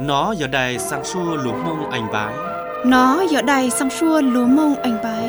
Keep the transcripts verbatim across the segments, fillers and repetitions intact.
Nó giờ đây sang xua lúa mông anh bái. Nó giờ đây sang xua lúa mông anh bái.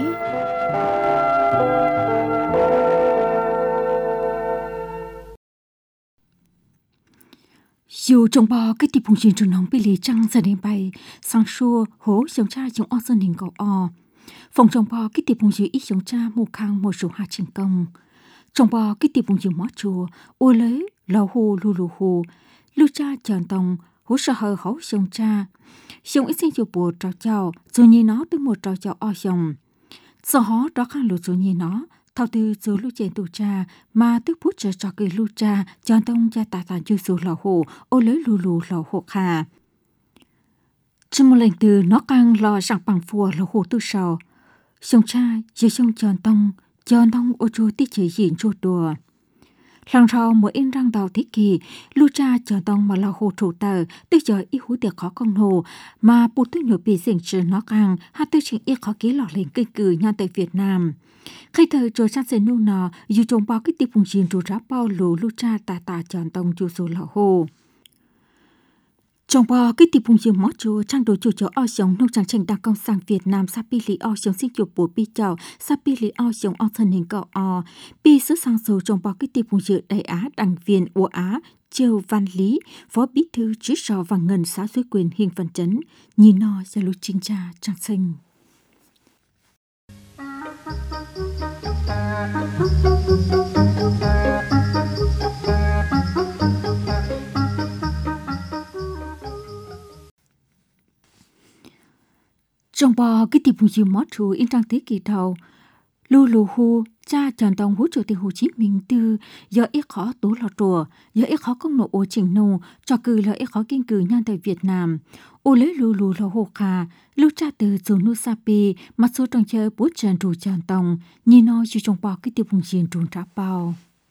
Dù trong bò cái tiệp hùng truyền truyền nóng bị lì trăng giờ đến bay sang xua hố giống cha trong o dân hình cầu o. Phòng trong bò cái tiệp hùng truyền ít giống cha mù khang một số hạt thành công. Trong bò cái tiệp hùng truyền mót chùa ô lấy lò hù lù lù hù lưu cha chọn tông hố sợ hờ hấu giống cha. Giống ít sinh chùa bùa trò chào rồi nhìn nó tới một trò chào o dòng. Sau hó đó khang lù rồi nhìn nó thao tư dù lưu chèn tù cha mà tức bút trở cho cười lưu cha chọn tông cha tà tà chư dù lò hù ô lấy lù lù lò hù khà. Trong một lệnh từ nó càng lò rằng bằng phùa lò hù tư sầu. Xong cha dưới xong chọn tông chọn tông ô chua tích chế diện chua đùa. Lần sau mỗi in răng đầu thế kỷ, lưu cha chọn tông mà lò hù thủ tờ tư giờ ít hú tiệc khó con hồ mà bụt tư nhổ bị diễn trừ nó càng hát tư trình ít khó ký lọ lên kinh cử nhau tại Việt Nam. Khi thời trò cha sẽ nụ nọ, dù trông bao cái tiệp phùng chiến trù rá bao lù lưu cha tà tà chọn tông chú số lọ hồ. Trong bao cái tiệp phùng chiến mót chùa trang đồ chủ cho o sống nông trang tranh đặc công sang Việt Nam sa pi lý o sống sinh chụp bố bi chào sa pi lý o sống o thân hình cọ o. Pi sứ sang sầu trong bao cái tiệp phùng chiến đại á đảng viên ủa Á Châu Văn Lý, phó bí thư chứ sò và ngân xã dưới quyền hình phần chấn, nhìn no ra lưu chính cha trang sinh. Trong bò cái tiệp hùng dìu mót chú in trang thế kỷ đầu, lưu lù hù cha chọn tông hú chủ tịch Hồ Chí Minh tư giờ ít khó tố lọ trùa, giờ ít khó công nộ ô trình nô cho cử là ít khó kinh cử nhân tại Việt Nam. Ô lấy lù lù lọ hồ khà, lưu cha từ dù nu sa pi mặt số trong chơi bút trần rù chọn tông, nhìn nó chú trong bò cái tiệp hùng dìu trùn trả bao.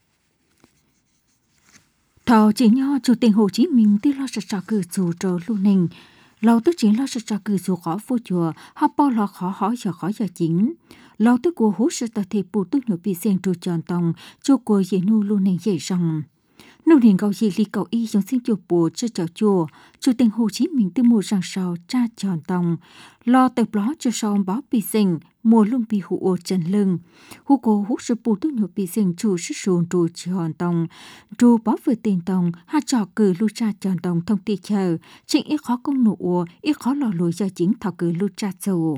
Thảo chỉ nho chủ tịch Hồ Chí Minh tư lo sạch trò cử dù trò lưu nình, lâu tức chính lo sạch trò cử dù khó vô chùa, họ bao lo khó hỏi giờ khó giờ chính. Lâu tức của hú sự tờ thể bù tức nhổ bị xen trù tròn tông, cho của dễ nu luôn nền dễ rong. Nô nền cầu dì lý cầu y giống sinh chùa bù cho chào chùa, chủ tịch Hồ Chí Minh tư mùa răng sào cha tròn tông, lo tập ló cho sào báo bị xanh, mùa luôn bị hụ ô trần lưng. Hú cổ hú sự bù tức nhổ bị xanh trù sức sùn trù tròn tông, trù báo vừa tiền tông, ha trò cử lưu cha tròn tông thông tì chờ, chính ít khó công nụ ua, ít khó lò lùi cho chính thảo cử lưu cha dù.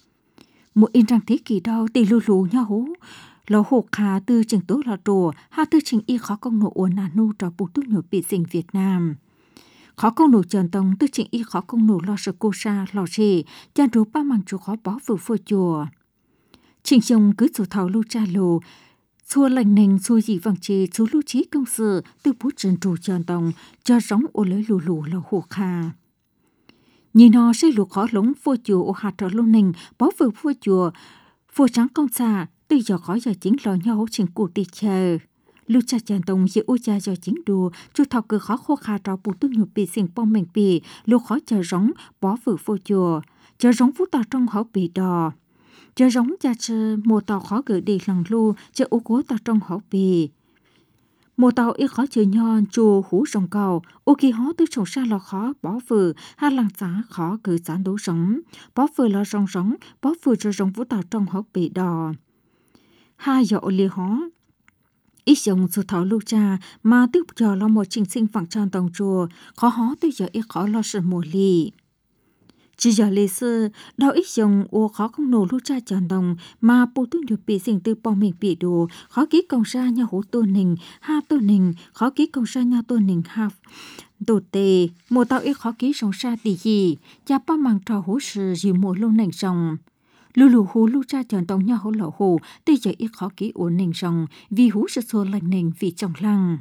Một in rằng thế kỷ đâu tỷ lưu lù nhau hú, lò hộp khá tư trình tố lò trùa, ha tư trình y khó công nộ uốn nà nu trò bù túc nhổ bị dình Việt Nam. Khó công nộ trần tông tư trình y khó công nộ lo sợ cô sa, lò rì, chan rú ba măng chú khó bó vừa phô chùa. Trình chồng cứ chủ thảo lưu cha lù, xua lành nành xua dị vàng chì chú lưu trí công sự tư bút trần trù trần tông, cho róng ô lấy lù lù lò hộp khá. Nhìn nó sẽ lục khó lống phô chùa ô hạt trở lô nình, bó vừa phô chùa, phô trắng công xa, từ giờ khó giờ chính lò nhau trình cụ tì chờ. Lưu cha chàng tông dễ ô cha giờ chính đùa, chú thọc cứ khó khô khá trò bù tức nhục bì xình bông mình bì, lưu khó chờ rống, bó vừa phô chùa, chờ rống phú tà trong hảo bì đò. Chờ rống cha chơ, mùa tàu khó gửi đi lần lưu, chờ ô cố tà trong hảo bì. Mùa tàu ít khó chờ nhon chùa hú rồng cầu, ô kỳ hó tư trồng xa lò khó bó vừa, ha lăng giá khó cử gián đấu rống, bó vừa lò rong rống, bó vừa cho rong vũ tàu trong hốc bị đò. Hai dọ lì hó, ít dòng sự thảo lưu cha mà tức giờ lo một trình sinh phẳng tròn tòng chùa, khó hó tư giờ ít khó lo sự mùa lì. Chỉ giờ lì sư, đào ít dòng ô khó không nổ lưu cha tròn đồng mà bố tư nhục bị sinh tư bò mình bị đồ, khó ký công ra nhà hố tô nình, ha tô nình, khó ký công ra nhà tô nình ha đồ tề, mùa tao ít khó ký rong xa tì gì, cha ba mang trò hố sự dì mùa lâu nình rong. Lưu lù hú lưu cha tròn đồng nhà hố lẩu hồ, tư giờ ít khó ký ổn nình rong, vì hú sự xô lành nình vì trong lăng.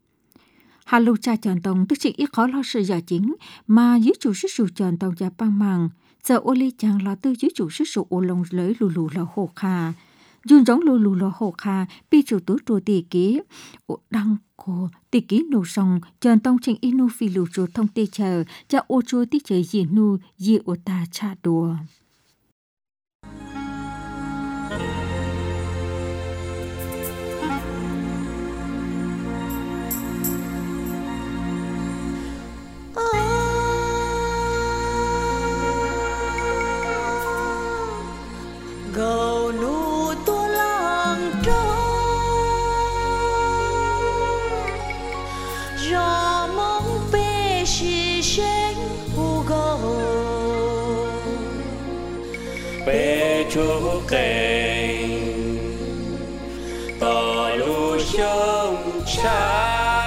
Hà lưu cha chọn tông tức chỉ ít khó lo sự giả chính mà dưới chủ sức sụ chọn tông giả băng màng giờ ô ly chàng là tư dưới chủ sức sụ ô lông lưới lù lù lò hồ khà dùn giống lù lù lò hồ khà bi chủ tứ trù tì ký ô đăng cô tì ký nô sông chọn tông trình inu phi lù trù thông tì chờ cha ô chua tì chờ dì nu dì ô ta cha đùa. Oh kênh tỏ lũ sông cha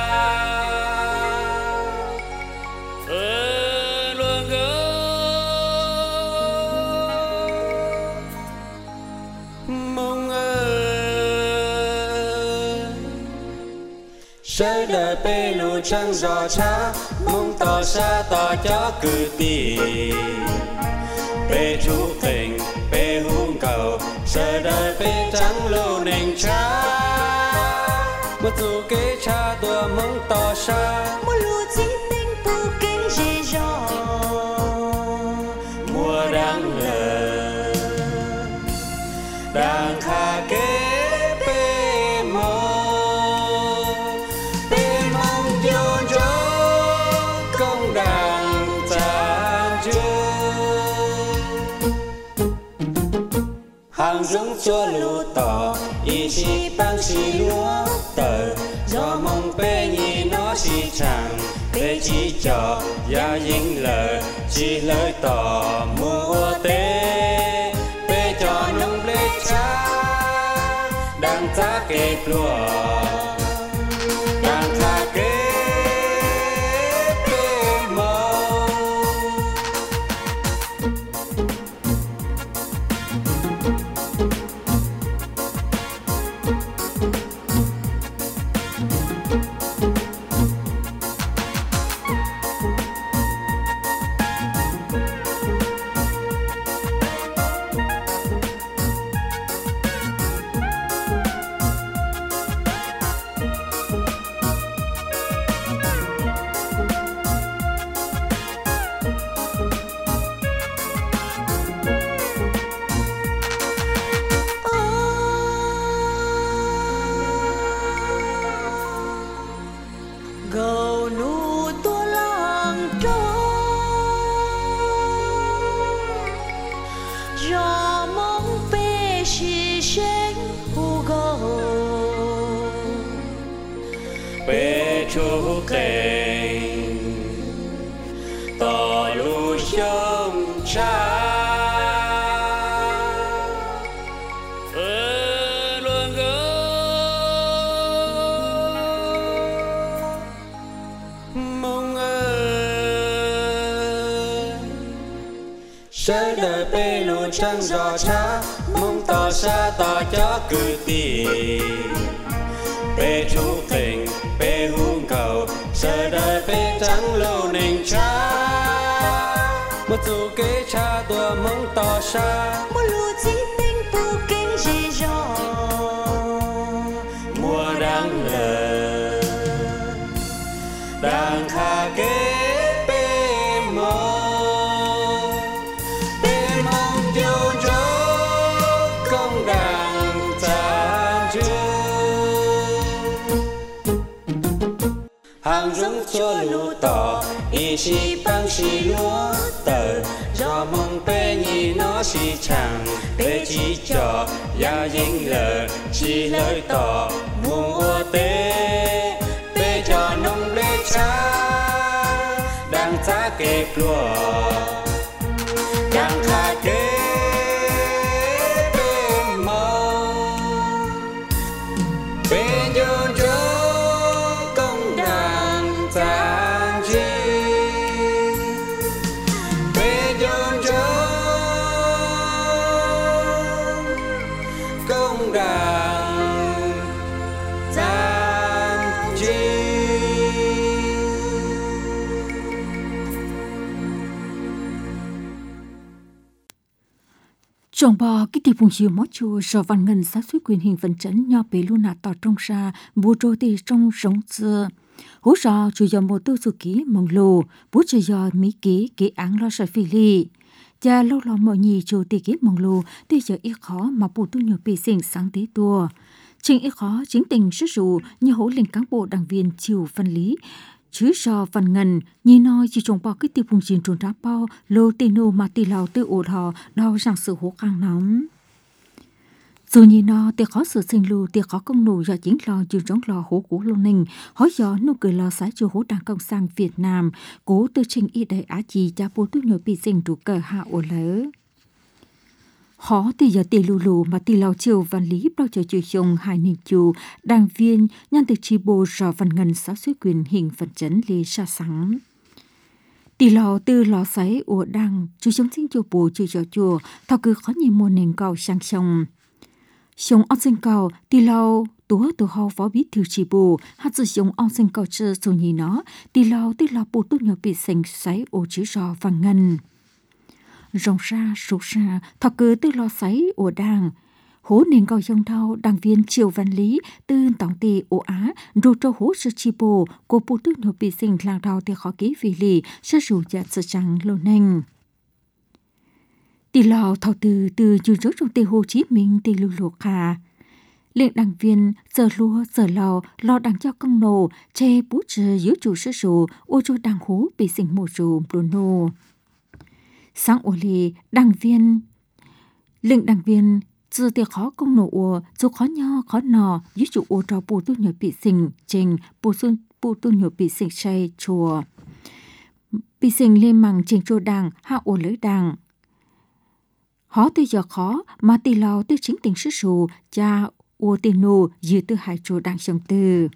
ơ luôn gỡ mong ơi sẽ đời bê lũ trăng gió cha mong tỏ xa tỏ cho cử tì bê chú tình bê hung cầu sẽ đời bê trắng lô nền cha một dù kế cha tua mong tỏ xa một lũ chỉ tình tu kinh dễ dò mùa đang lờ đang khá kế bê mô bê mong cho cho công đàn tràn chưa hàng dũng cho lũ tỏ ý chí băng xì lúa tờ do mong bê nhì nó xì chẳng bê chỉ cho gia dính lờ chỉ lời tỏ mùa tế bê cho nông lê cha đang giá kê lúa đang khá kê bê mâu gầu nụ tua lòng trôi gió mong bê xì xanh hù gầu bê chú kênh tỏ lũ sông cha ơ luôn gỡ mong ơi sẽ đời bê lũ trăng gió cha mong tỏ xa tỏ cho cử tì bê chú tình bê hung cầu sẽ đời bê trắng lô nền cha một dù kế cha tua mong tỏ xa một lũ chỉ tình tu kinh dễ dò mùa đang lờ đang khá kế bê mô bê mong tiêu cho công đàn tràn chưa hàng dũng cho lũ tỏ ý chí băng xì lúa tờ do mong bê nhì nó xì chẳng bê chỉ cho gia dính lờ chỉ lời tỏ mùa tế bê cho nông lê cha đang giá kê lúa đang khá kế bê mâu bê nhôn cho công đàn tràn chi bê nhôn cho công đàn tràn chi Trong bò cái tiệp vùng chiều mót chùa sở văn ngân sát suy quyền hình vận chấn nho bế luôn nạt tỏ trong xa bù trô tì trong sống xưa. Hú rõ chủ dò mô tư su ký mong lù bú chủ dò mỹ ký ký án lo sở phi lì. Cha lâu lo mò nhì chủ tì ký mong lù tì giờ ít khó mà bù tu nhiều bì xình sáng tế tua. Trình ít khó chính tình sức rủ như hỗ lên cán bộ đảng viên chiều phân lý. Chứ so văn ngân, nhìn nói chỉ trông bao cái tiêu vùng chiến trốn trá bao, lô tê nô mà tì lào tư ổ thò, đau rằng sự hố càng nóng. Dù nhìn nó, tì khó sự sinh lưu, tì khó công nụ do chính lo chịu trống lo hố của lô ninh, hỏi gió nụ cười lo xá chùa hố đảng công sang Việt Nam, cố tư trình y đại á trì cha bố tư nhồi bị sinh rủ cờ hạ ổ lỡ. Họ thì giờ tỷ lù lù mà tỷ lao chiều và lý bao giờ chịu dùng hai nền chủ đảng viên nhân từ chi bộ rõ văn ngân xã suy quyền hình phần chấn lê xa sáng. Tỷ lao từ lò sáy ổ đăng chú sống sinh chùa bố chú cho chùa thao cứ khó nhìn môn nền cao sang sông. Sống ong sinh cao tỷ lao tố từ hậu phó bí thư chi bộ hát dự sống ong sinh cao chơ số nhì nó tỷ lao tỷ lao bố tốt nhỏ bị sinh sáy ổ chữ rõ văn ngân. Rồng ra, sụp ra, thọ cứ từ lò sáy ổ đàng. Hố nền cao dòng thao, đảng viên Triều Văn Lý, tư tổng tì ổ Á, rồi cho hố sư chi bồ, của bố tư nhỏ bị sinh làng thao thì khó ký vì lì, sẽ rủ dạ sự trắng lâu nành. Tì lò thọ từ từ dù rốt trong tì Hồ Chí Minh tì lưu lục khả. Lệnh đảng viên, giờ lúa, giờ lò, lo đảng cho công nổ, chê bú trừ giữ chủ sư rủ, ô cho đảng hố bị sinh mồ rủ lùa nô. Sáng ổ lì, đảng viên, lệnh đảng viên, dù tiệc khó công nổ ổ, dù khó nho, khó nò, giữ chủ ổ trò bù tu nhỏ bị sinh, trình, bù xuân, bù tu nhỏ bị sinh say, chùa. Bị sinh lên măng trình chùa đảng, hạ ổ lưỡi đảng. Khó tư giờ khó, mà tì lao tư chính tình sức sù, cha ổ tì nô, giữ tư hai chùa đảng sống tư.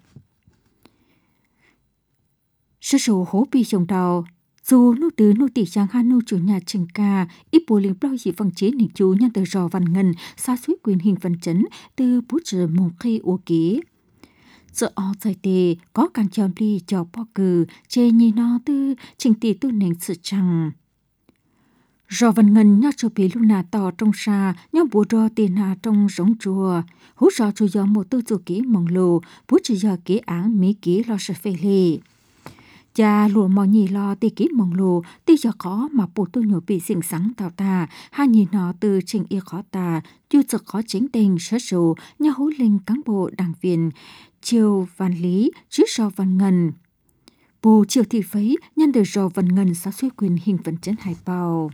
Sức sù hố bị dòng đầu, dù nô từ nô tỷ trang hà nô chủ nhà trình ca, ít bố liên bao dị văn chế nền chú nhân từ rò văn ngân, xa suối quyền hình văn chấn, từ bố trừ mông khi ổ ký. Giờ ọ dài tề, có càng chào ly cho bó cử, chê nhì nó tư, trình tỷ tu nền sự chăng. Rò văn ngân nhó cho bế lưu nà tỏ trong xa, nhó bố rò tì nà trong rống chùa. Hú rò chú gió một tư dù ký mong lô, bố trừ gió ký áng mỹ ký lo sợ phê lì. Cha lùa mò nhì lo tì ký mong lô, tì gió khó mà bố tu nhổ bị xinh sáng tạo ta, hai nhì nó từ trình y khó ta, chú trực khó chính tình sở sổ, nhó hú linh cán bộ đảng viên, Triều Văn Lý, chứ rò văn ngân. Bố Triều thị phấy, nhân đời rò văn ngân xã suy quyền hình vận chấn hải bào.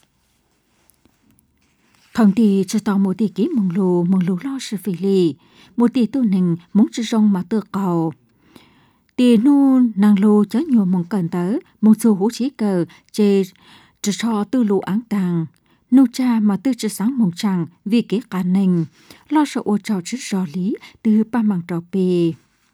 Thằng tì cho tao một tì ký mong lô, mong lô lo sự phỉ lì, một tì tu nình mong chứ rong mà tựa cầu. Tì nô nàng lô chá nhùa mong cần tớ, mong xô hú chí cờ, chê trở cho tư lô áng tàng. Nô cha mà tư chứ sáng mong chẳng vì kế cả nình, lo sợ ô trò chứ rõ lý từ ba mạng trò bì.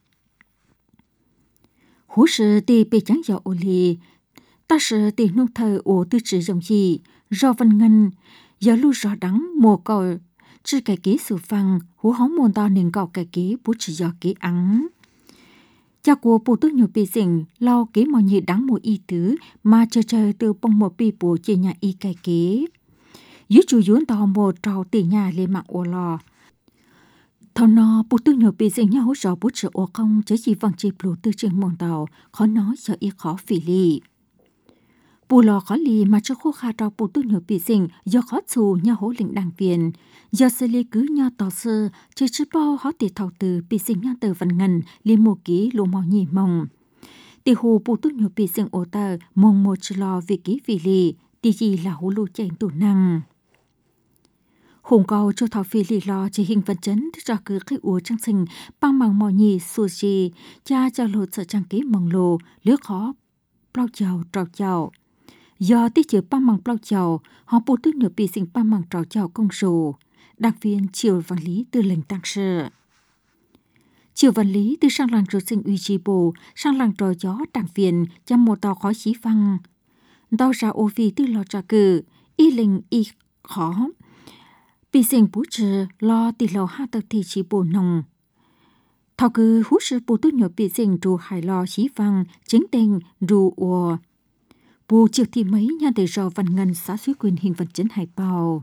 Hú sự tì bì chẳng dọ ô lì, ta sự tì nô thơ ô tư trị dòng gì, do văn ngân, giờ lưu rõ đắng mùa cầu, chứ cái ký sự phăng, hú hóng môn tao nên cầu cái ký bố chỉ do ký ắng. Cha của bố tư nhiều bị sinh, lau ký mọi nhị đáng một y tứ, mà chờ chờ từ bông một bì bố chế nhà y cái ký. Dưới chủ dũng tao một trào tỷ nhà lên mạng ô lò. Thảo nó bố tư nhiều bị sinh nhau hỗ trợ bố trợ ô không, chứ chỉ văng chịp lũ tư trường môn tàu, khó nói sợ y khó phỉ lì. Bù lò khó lì mà cho khô khá trò bù tư nhiều bị sinh, do khó xù nhau hỗ lĩnh đảng viên. Do xử lý cứ nhau tỏ sư, chứ chứ bao họ tỷ thảo từ bị sinh nhau từ văn ngân, liên mô ký lô mò nhì mong. Tỷ hù bù tư nhiều bị sinh ô tờ, mong một chứ lo vì ký vì lì, tỷ gì là hú lù chanh tủ năng. Hùng cầu cho thảo phi lì lo chỉ hình vật chấn thức ra cứ cái ủa trang sinh, băng bằng mò nhì xù xì, cha cho lột sợ trang ký mong lô, lứa khó, bao chào trào chào. Do tiết chứa băng bằng bao chào, họ bố tư nửa bị sinh băng bằng trào chào công sổ. Đảng viên Triều Văn Lý từ lệnh tăng sự. Triều Văn Lý từ sang làng trò sinh uy trì bồ, sang làng trò gió đảng viên chăm một tàu khó xí phăng. Đau ra ô phi từ lo trả cử, y lệnh y khó. Bị sinh bố trừ lo tỷ lò hạ tạc thị trì bồ nồng. Thảo cư hú sư bố tư nửa bị sinh rù hải lo xí phăng, chính tình rù ùa. Bố Triều thị mấy nhà để rò văn ngân xã suy quyền hình vật chấn hải bào.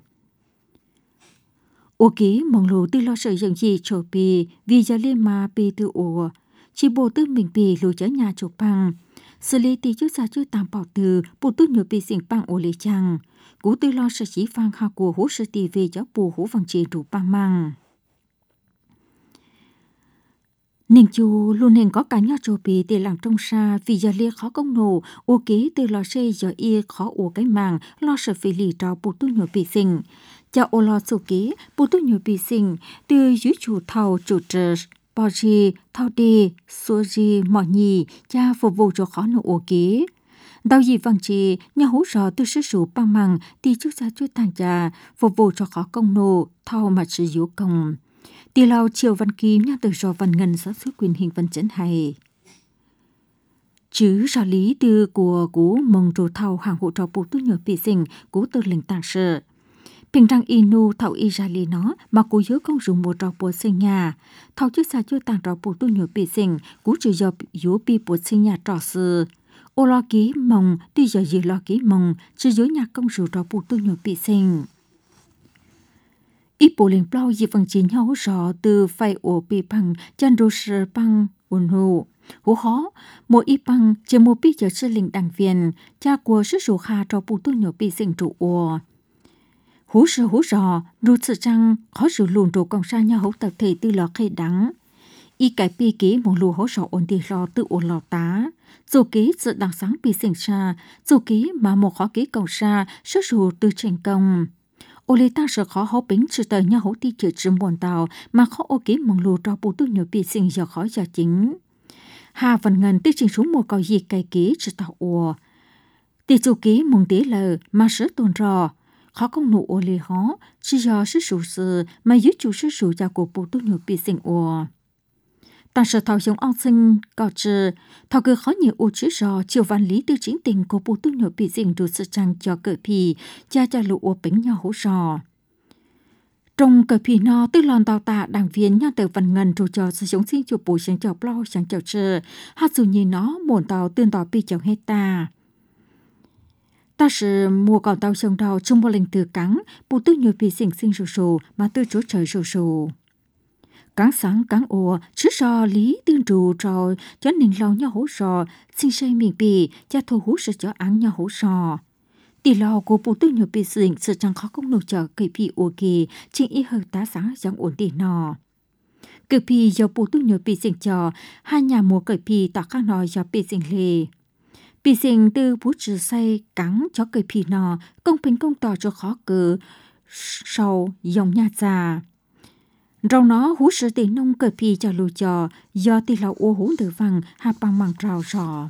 Ô ký mong lô tư lo sợ dần gì trổ bì vì giờ liên mà bì tư ổ. Chỉ bố tư mình bì lô chớ nhà trổ bằng. Xử lý tì chú xa chú tạm bảo từ bố tư nhờ bì xình bằng ổ lê chăng. Cú tư lo sợ chỉ phang hạ của hú sư tì về giáo bố hú vàng chì rủ bằng măng. Ninh chú luôn nên có cả nhau trổ bì tì làng trong xa vì giờ liên khó công nổ. Ô ký tư lo xây giờ y khó ổ cái màng lo sợ phì lì trò bố tư nhờ bì xình. Cha ô lo sổ ký, bố tôi nhiều bị sinh, từ dưới chủ thầu chủ trờ, bò gì, thao đi, xô gì, mỏ nhì, cha phục vụ cho khó nụ ổ ký. Đào gì vàng chỉ nhà hú sò từ sức sủ bằng măng thì chú sa chú tàng trà phục vụ cho khó công nô thao mà sử dụng công. Tì lao chiều văn kim nhà từ do văn ngân giáo sư quyền hình văn chấn hay. Chứ rõ lý từ của cú mong trù thao hàng hộ trò bù tu nhờ bị sinh cú từ lĩnh tàng sự. Bình răng inu thảo y ra lý nó mà cú nhớ không dùng một trò bùa sinh nhà. Thảo chứ xa chưa tàng trò bù tu nhờ bị sinh cú trừ do yếu bị bùa sinh nhà trò sư. Ô lo ký mong tuy giờ gì lo ký mong chứ dưới nhà công rủ trò bù tu nhờ bị sinh. Ít bộ liền bao gì phần chỉ nhau rõ từ phải ổ bị bằng chân rô sơ bằng ổn hụ. Hú khó, một ít bằng chỉ một bí giờ sư linh đảng viên, cha của sư sổ khá cho bù tu nhỏ bí sinh trụ ổ. Hú sư hú rõ, rút sự chăng khó sự lùn rổ công sa nhau hấu tập thể tư lọ khê đắng. Ý cái bí ký một lù hấu rõ ổn đi lo tự ổn lọ tá. Dù ký sự đằng sáng bí sinh xa, dù ký mà một khó ký cầu xa, sư sổ từ trình công. Ô lê ta sợ khó hấu bính sự tờ nhau hấu ti chữ chữ muôn tàu mà khó ô ký mong lù cho bù tu nhỏ bí sinh giờ khó giờ chính. Hà phần ngân tích trình xuống một câu gì cây ký cho tao ua. Tỷ chủ ký mong tí lờ mà sớ tồn rò. Khó công nụ ua lì hó, chỉ do sức sủ sư mà dưới chủ sức sủ cho cổ bộ tốt nhiều bị sinh ua. Ta sợ thảo giống ông sinh cao trừ, thảo cứ khó nhiều ua chứ rò chiều văn lý tư chính tình của bộ tốt nhiều bị sinh đủ sự chăng cho cỡ phì, cha cha lụ ua bính nhau hỗ rò. Trong cờ phì nó tư lòn tàu tạ đảng viên nhau từ phần ngân trù cho sử dụng sinh chụp bùi sáng chọc lo sáng chọc trừ, hát dù nhìn nó muộn tàu tương tàu bị chọc hết ta. Ta sử mùa còn tàu sông đào trong một lần từ cắn, bù tư nhiều bị sinh sinh rù rù mà tư chỗ trời rù rù. Cắn sáng cắn ổ, chứ rò lý tương rù rồi, cho nên lâu nhau hỗ rò, sinh xây miền bì, cha thu hút sự cho án nhau hỗ rò. Tỷ lò của bộ tư nhiều bị sinh sự chẳng khó công nụ cho cây phi ổ kỳ, chính ý hơn tá sáng giống ổn định nọ. Cây phi do bộ tư nhiều bị sinh cho, hai nhà mùa cây phi tạo khác nọ do bị sinh lề. Bị sinh từ bút trừ say cắn cho cây phi nọ, công bình công tỏ cho khó cử, sâu dòng nhà già. Rau nó hú sự tỷ nông cây phi cho lù cho, do tỷ lò ổ hú tử văng hạ bằng bằng rào rò.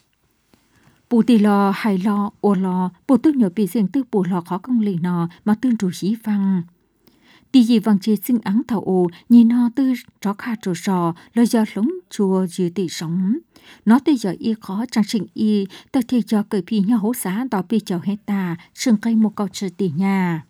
Bù tì lò hay lò ô lò bù tư nhờ bị riêng tư bù lò khó công lì nò mà tương chủ xí văng. Tì gì văng chế sinh áng thảo ô nhìn nó tư chó khá trò sò lời do lống chùa dư tì sống. Nó tư giờ y khó trang trình y tờ thì cho cởi phì nhau hố xá đỏ bì chào hết ta sừng cây một câu trừ tì nhà.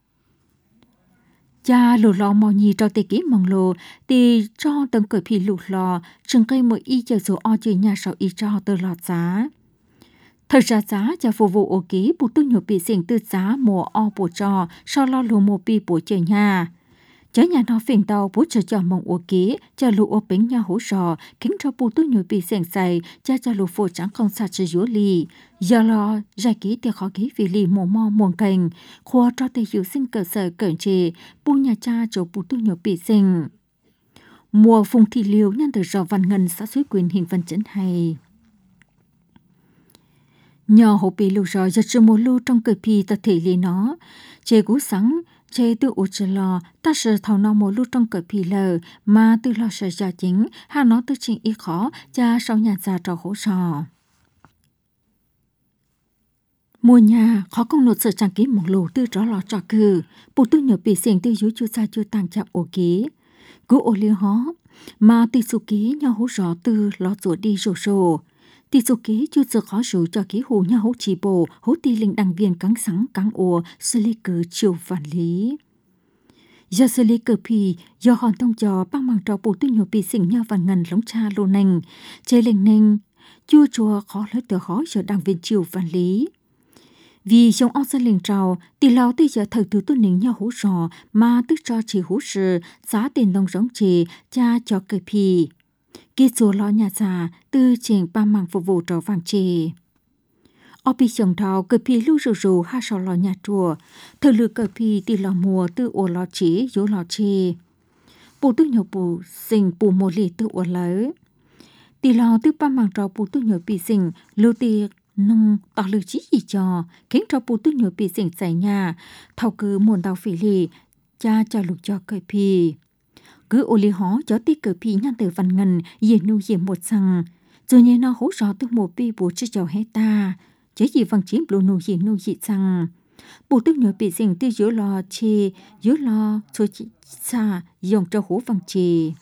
Cha lù lò mò nhì cho tì ký mong lù tì cho tầng cởi phì lù lò sừng cây một y chờ dù o chữ nhà sau y cho tờ lọt giá. Thời ra giá cho phục vụ ô ký bù tư nhiều bị sinh tư giá mùa o bù cho sau lo lù mùa bì bù chơi nhà. Chớ nhà nó phiền tàu bù chờ cho mong ô ký cho lù ô bính nhà hỗ sò khiến cho bù tư nhiều bị sinh dày cho cho lù phổ trắng không xa chứ dũa lì. Giờ lo ra ký thì khó ký vì lì mùa mò muôn cành khoa cho tây hiệu sinh cơ sở cẩn trì bù nhà cha cho bù tư nhiều bị sinh. Mùa phùng thị liều nhân từ rò văn ngân xã suối quyền hình văn chấn hay. Nhờ hộ bị lù rồi giật một lù trong cờ pì ta thể lý nó. Chê cú sáng, chê tư ổ chê lò, ta sợ thảo nó một lù trong cờ pì lờ, mà tư lo sợ gia chính, hà nó tư trình ý khó, cha sau nhà già trò hỗ sò. Mùa nhà, khó công nột sợ trang ký một lù tư rõ lò trò cử, bù tư nhờ bị xình tư dũ chú xa chú tăng chạm ổ ký. Cú ổ liêu hó, mà tư su ký nhau hỗ rõ tư lò rủa đi rổ rổ. Tỷ số ký chưa sự khó sử cho ký hù nhà hỗ trì bồ, hỗ tỷ linh đăng viên cắn sáng cắn ổ, xử lý cử chiều phản lý. Do xử lý cử phì, do hòn thông cho băng bằng trò bù tư nhiều bị sinh nhau và ngân lống cha lô nành, chế linh nành, chua chua khó lấy tờ khó cho đăng viên chiều phản lý. Vì trong ông dân linh trào, tỷ lao tỷ giờ thời từ tu nính nhau hỗ rò, mà tức cho chỉ hỗ sự, giá tiền đồng giống chỉ, cha cho cử phì. Kỹ số lo nhà già từ trình ba mảng phục vụ trò vàng trì. Ở bị chồng thảo cờ phì lưu rù rù ha sò lo nhà chùa, thời lư cờ phì tì lò mùa từ ổ lò chỉ dỗ lò trì. Bù tư nhổ bù sinh bù mùa lì từ ổ lấy. Tì lò từ ba mảng trò bù tư nhổ bị sinh lưu tì nông tỏ lưu chí gì cho, khiến trò bù tư nhổ bị sinh xảy nhà, thảo cứ muôn đào phỉ lì, cha cho lục cho cờ phì. Cứ ô li hó cho tí cờ phì nhăn từ văn ngân, dì nu dì một sang, rồi nhé nó hỗ rõ từ một bì bố chứ cháu hết ta. chế gì văn chiếm lù nụ gì nụ gì rằng bộ tư nhớ bị sinh tư yếu lo chi yếu lo cho chị xa dùng cho hố văn chi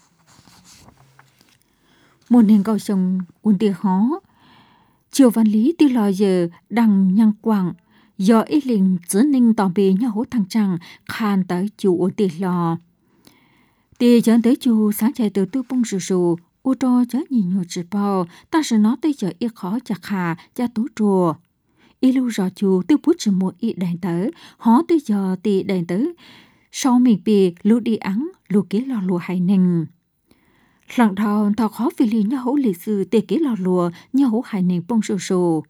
một nền cầu sông uốn tia khó chiều văn lý tư lo giờ đằng nhang quảng do ít linh giữ ninh tỏ bì nhau hố thằng trăng khan tới chủ uốn tia lo tia dẫn tới chủ sáng chạy từ tư bông rù rù ô tô chớ nhìn nhột chỉ bao ta sẽ nói tới giờ ít khó chặt hà cha tú chùa ít lưu rõ chủ tư bút chỉ một ít đèn tới họ tới giờ thì đèn tới sau mình bị lưu đi ắng lưu kế lò lùa hay nình lần đầu thọ khó vì lý nhau hố lịch sử tê kế lò lùa nhau hố hay nình bông rù rù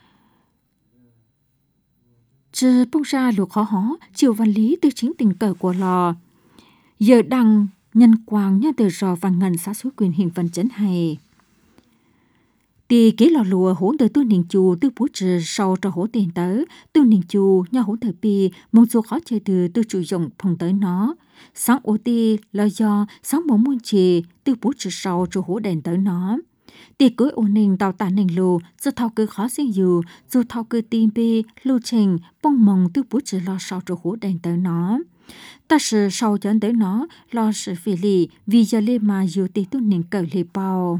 chứ bông ra lùa khó hó chiều văn lý từ chính tình cờ của lò giờ đăng nhân quang nhớ từ rò và ngân xã suối quyền hình phần chấn hay tì kế lò lùa hỗn từ tôi niệm chù từ bút trừ sau cho hỗ tiền tới tôi niệm chù nhau hỗn thời pi mong dù khó chơi từ tôi chủ dụng phòng tới nó sáng ô ti là do sáng mong muốn chì từ bút trừ sau cho hỗ đèn tới nó tì cưới ổn định tàu tàn nền lù do thao cứ khó sinh dù dù thao cứ tim pi lưu trình bông mong từ bút trừ lo sau cho hỗ đèn tới nó ta sự sau dẫn tới nó lo sự phi lì vì giờ lê mà dù tì tôi niệm cờ lì bao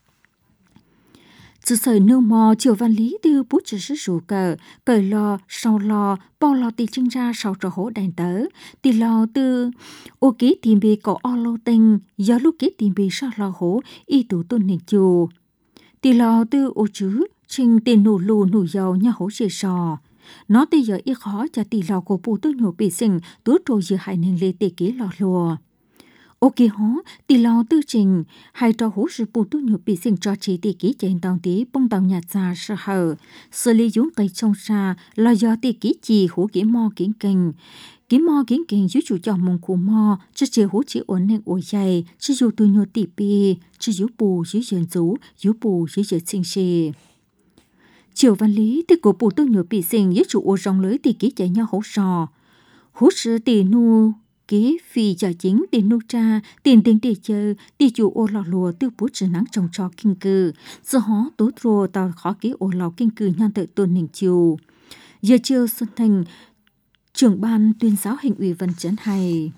chỉ sợi nêu mò chiều văn lý tư bút chỉ sử dụng cờ cờ lo sau lo bao lo tì trưng ra sau cho hỗ đèn tớ tì lo tư ô ký tìm bì có o lô tinh do lúc ký tìm bì sau lo hỗ y tủ tôn nền chù tì lo tư ô chứ trình tiền nụ lù nụ dầu nhà hỗ chế sò nó tì giờ y khó cho tì lo của bù tư nhổ bì sinh tú trôi giữa hai nền lê tì ký lo lùa ô kì hó tì lo tư trình hai trò hố sự bù tu nhựa bị sinh cho chỉ tì ký trên tàu tí bông tàu nhà già sơ hở xử lý dũng cây trong xa là do tì ký chỉ hố ký mò kiến kinh ký mò kiến kinh dưới chủ cho mông khu mò chứ chỉ hố chỉ ổn nên ổ dày chứ dù tu nhựa tì bì chứ dù bù dưới dần rú dù bù dưới dần sinh xì chiều văn lý tì cổ bù tu nhựa bị sinh dưới chủ ổ rong lưới tì ký chạy nhau hố sò hố sự tì nu kế phi cho chính tiền nô tra tiền tiền để chơi đi chủ ô lò lùa tiêu bút chỉ nắng trồng cho kinh cư giờ hó tốt rồi tao khó kế ô lò kinh cư nhan tự tuần hình chiều giờ chiều xuân thành trưởng ban tuyên giáo hình ủy văn chấn hay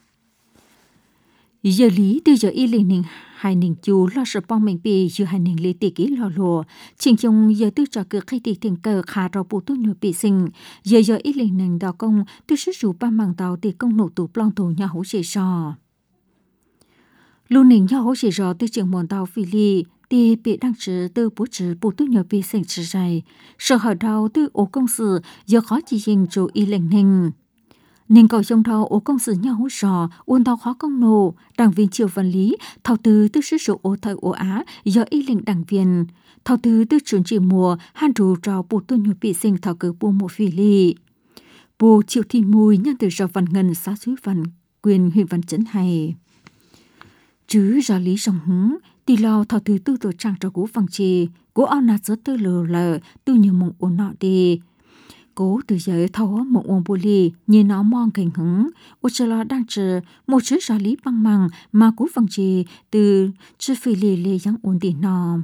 giờ lý từ giờ y linh hai nình chú lo sợ bong mình bị giờ hai nình lý tỷ ký lò lùa trình chung giờ tư trò cửa khai tỷ tiền cờ khá rau bù tu nhựa bị sinh giờ giờ y linh nình đào công tư sức rủ ba mảng tàu tỷ công nổ tủ plong tù nhà hỗ trợ sò lưu nình nhà hỗ trợ sò tư trường mòn tàu phi ly tỷ bị đăng trừ tư bố trừ bù tu nhựa bị sinh trừ dày sợ hở đào tư ổ công sự giờ khó chỉ hình chủ y linh nình nên cầu trong thao ô công sự nhau hỗ sò uôn tao khó công nổ đảng viên triều văn lý thao từ tư sức số ô thời ô á do y lệnh đảng viên thao từ tư chuẩn chỉ mùa han rù trò bù tu nhục bị sinh thao cử bù một phi ly bù chịu thi mùi nhân từ rò văn ngân xã suối văn quyền huyện văn chấn hay chứ do lý song hứng tì lo thao từ tư tổ trang cho cú văn trì cú ao nạt giữa tư lờ lờ tư nhiều mộng ổn nọ đi cố từ giờ thao một ông bồ lì nhìn nó mong cảnh hứng ô chờ lo đang chờ một chữ rõ lý băng măng mà cú văng trì từ chữ phi lì lì yang ổn định nò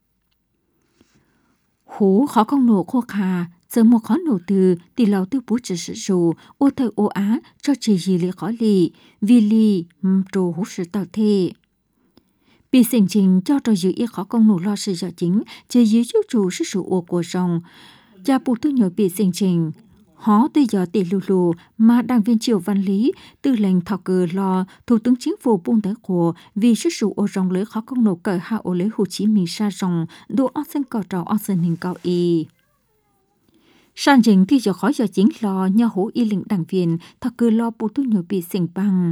hú khó không nổ khô khà giờ một khó nổ từ thì lão tư bố chỉ sử dụng ô thời ô á cho chỉ gì lì khó lì vì lì trồ hú sự tạo thế bị sinh trình cho trò giữ ý khó công nổ lo sự giả chính chỉ dưới chú chủ sử dụng ô của rồng cha bù tư nhồi bị sinh trình hó từ giờ tỷ lù lù mà đảng viên triều văn lý tư lệnh thọ cử lo thủ tướng chính phủ buông tới của vì sức sụ ô rong lưới khó công nổ cờ hạ ô lưới Hồ Chí Minh sa rong đồ óc sinh cỏ trào óc sinh hình cao y san trình thì giờ khó giờ chính lo nhà hố y lệnh đảng viên thọ cử lo bù tư nhồi bị sinh bằng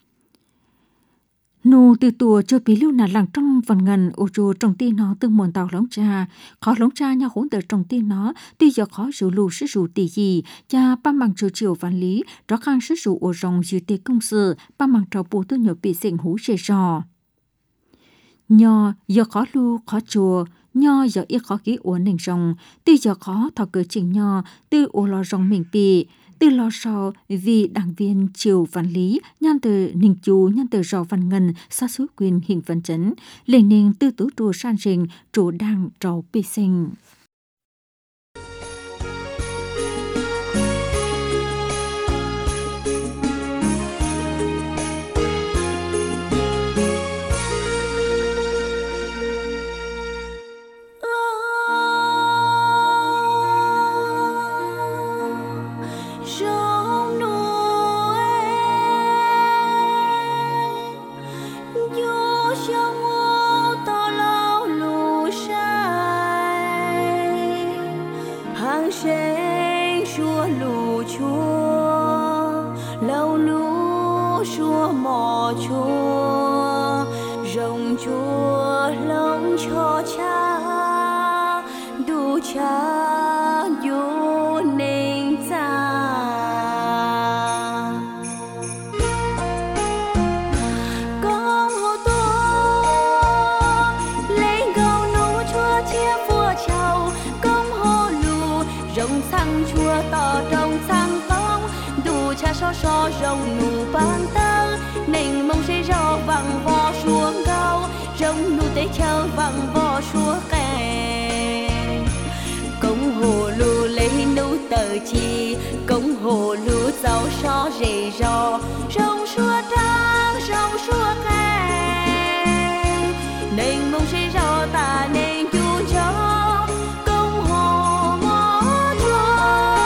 nô từ tùa cho bí lưu nà làng trong phần ngân ô chùa trồng ti nó từng muôn tàu lóng cha khó lóng cha nhau hỗn tờ trồng ti nó tuy giờ khó rủ lù sức rủ tỷ gì cha ba bằng chiều chiều văn lý rõ khang sức rủ ô rồng dư tê công sự ba bằng trào bù tư nhờ bị sinh hú chê sò nho giờ khó lưu khó chùa nho giờ ít khó ký ổn định rồng tuy giờ khó thọ cử trình nho tư ô lo rồng mình bị từ lo sau vì đảng viên triều văn lý nhân từ ninh chú nhân từ rò văn ngân xa suối quyền hình văn chấn lên nên tư tứ trùa san rình trụ đảng trầu bì sinh chúa lòng cho cha đủ cha dù nên cha con hồ tua lên gầu nấu chúa chia vua chào con hồ lù rồng sang chúa tỏ trong sang tông đủ cha so so rồng nụ ban tơ nên mong sẽ rò vàng vò xuống cao rồng nụ tế chờ vàng vò xuống kè công hồ lù lấy nụ tờ chi công hồ lù giàu so rề rò rồng xua trắng rồng xua kè nên mong sẽ rò ta nên chu cho công hồ mó chúa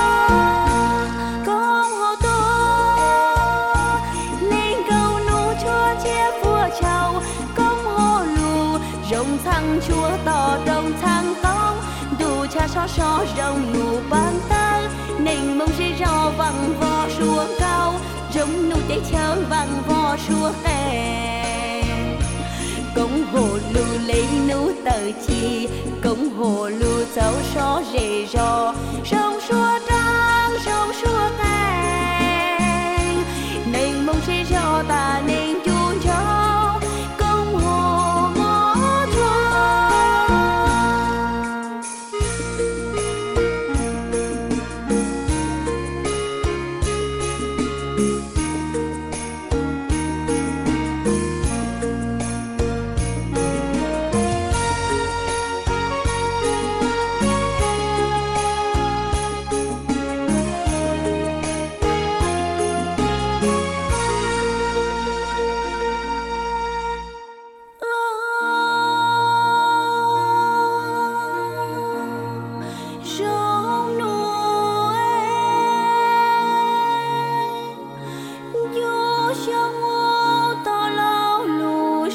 công hồ tua nên cầu nụ chúa chia vua chào công hồ lù rồng thăng chúa tỏ rồng thăng công đủ cha so so rồng nụ ban tơ nên mong sẽ rò vàng vò xuống cao rồng nụ tế chờ vàng vò xuống kè công hồ lù lấy nụ tờ chi công hồ lù giàu so rề rò rồng xua trắng rồng xua kè nên mong sẽ rò ta nên chu cho công hồ mó chúa rồng nụ dù cho ngô to lâu lù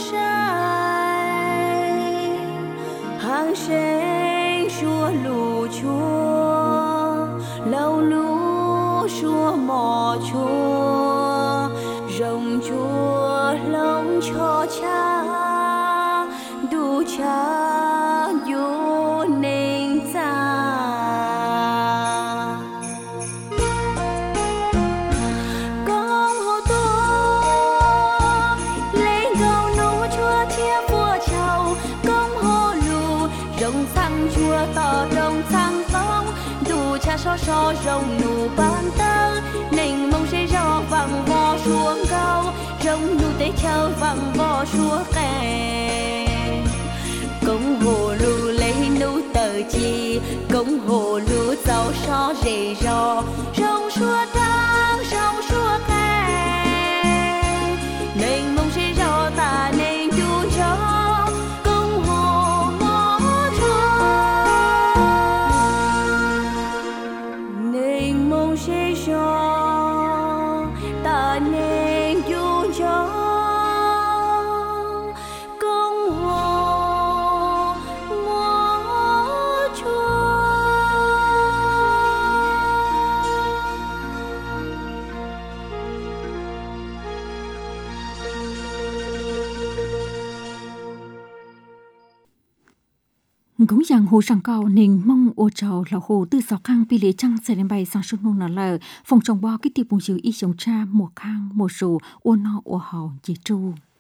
sai hàng sen xua lù chúa lâu lù xua mò chúa rồng chúa lòng cho cha đủ cha dù nên cha con hồ tua lên gầu nấu chúa chia vua chào công hồ lù rồng sang chúa tỏ rồng sang tông đủ cha so so rồng nụ ban tơ nên mong sẽ rò vàng vò xuống cao rồng nụ tế chờ vàng vò xuống kè công hồ lù lấy nụ tờ chi công hồ lù giàu so rề rò rồng xua trắng rồng xua kè nên mong sẽ rò ta nên chu cho công hồ mó chúa nên mong sẽ rò ta nên chu cho công hồ mó chúa. cũng rằng hồ sàng cao nên mong ô trầu là hồ tư sáu khang pi lệ trăng sẽ đến bay sang xuân nông nở lờ phòng trồng bao cái tiệp bùng dữ y trồng cha mùa khang mùa sù ô no ô hào dễ tru